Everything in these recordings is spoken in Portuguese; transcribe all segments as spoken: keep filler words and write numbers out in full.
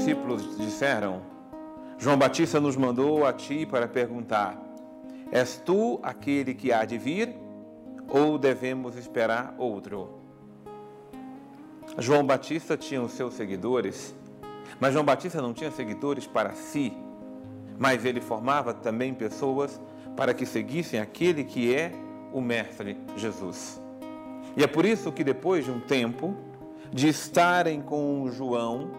discípulos disseram: João Batista nos mandou a ti para perguntar: és tu aquele que há de vir, ou devemos esperar outro? João Batista tinha os seus seguidores, mas João Batista não tinha seguidores para si, mas ele formava também pessoas para que seguissem aquele que é o Mestre Jesus. E é por isso que depois de um tempo de estarem com João,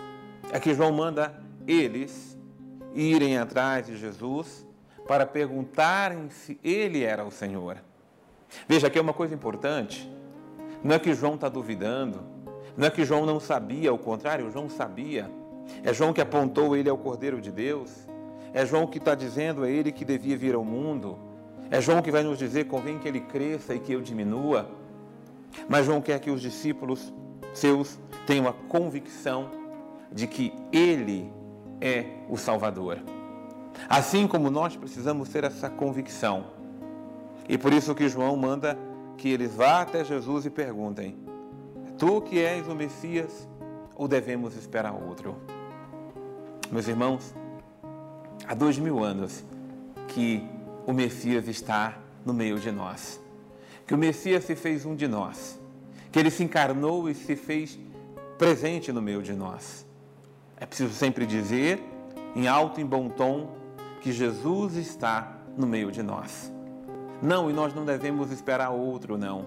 é que João manda eles irem atrás de Jesus para perguntarem se ele era o Senhor. Veja, aqui é uma coisa importante. Não é que João está duvidando, não é que João não sabia, ao contrário, João sabia. É João que apontou ele ao Cordeiro de Deus. É João que está dizendo a ele que devia vir ao mundo. É João que vai nos dizer: convém que ele cresça e que eu diminua. Mas João quer que os discípulos seus tenham a convicção de que ele é o Salvador. Assim como nós precisamos ter essa convicção. E por isso que João manda que eles vá até Jesus e perguntem: tu que és o Messias, ou devemos esperar outro? Meus irmãos, há dois mil anos que o Messias está no meio de nós. Que o Messias se fez um de nós. Que ele se encarnou e se fez presente no meio de nós. É preciso sempre dizer, em alto e bom tom, que Jesus está no meio de nós. Não, e nós não devemos esperar outro, não.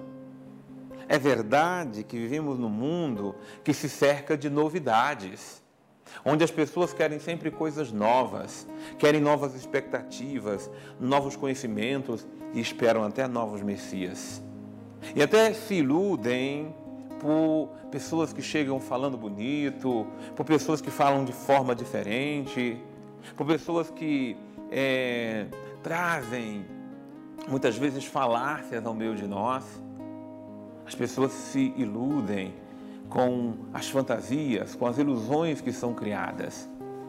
É verdade que vivemos num mundo que se cerca de novidades, onde as pessoas querem sempre coisas novas, querem novas expectativas, novos conhecimentos e esperam até novos Messias. E até se iludem por pessoas que chegam falando bonito, por pessoas que falam de forma diferente, por pessoas que é, trazem muitas vezes falácias ao meio de nós. As pessoas se iludem com as fantasias, com as ilusões que são criadas.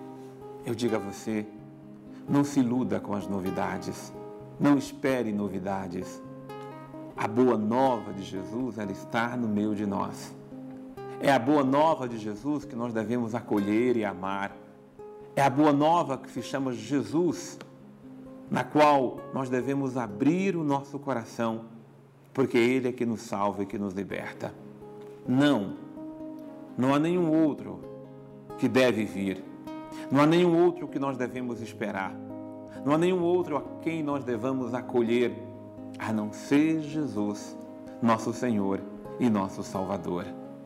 Eu digo a você, não se iluda com as novidades, não espere novidades. A boa nova de Jesus, ela está no meio de nós. É a boa nova de Jesus que nós devemos acolher e amar. É a boa nova que se chama Jesus, na qual nós devemos abrir o nosso coração, porque Ele é que nos salva e que nos liberta. Não, não há nenhum outro que deve vir. Não há nenhum outro que nós devemos esperar. Não há nenhum outro a quem nós devamos acolher, a não ser Jesus, nosso Senhor e nosso Salvador.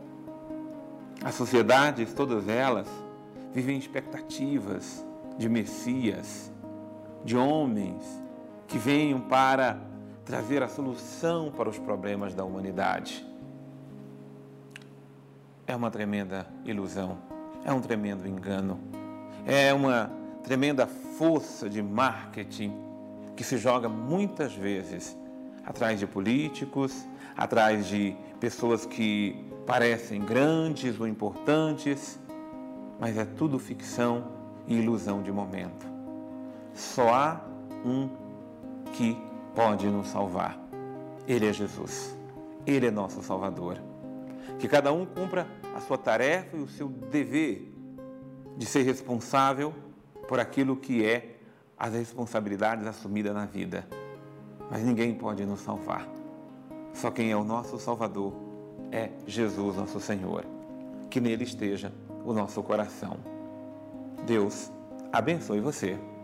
As sociedades, todas elas, vivem expectativas de Messias, de homens que venham para trazer a solução para os problemas da humanidade. É uma tremenda ilusão, é um tremendo engano, é uma tremenda força de marketing que se joga muitas vezes atrás de políticos, atrás de pessoas que parecem grandes ou importantes, mas é tudo ficção e ilusão de momento. Só há um que pode nos salvar. Ele é Jesus. Ele é nosso Salvador. Que cada um cumpra a sua tarefa e o seu dever de ser responsável por aquilo que é as responsabilidades assumidas na vida. Mas ninguém pode nos salvar. Só quem é o nosso Salvador é Jesus, nosso Senhor. Que nele esteja o nosso coração. Deus abençoe você.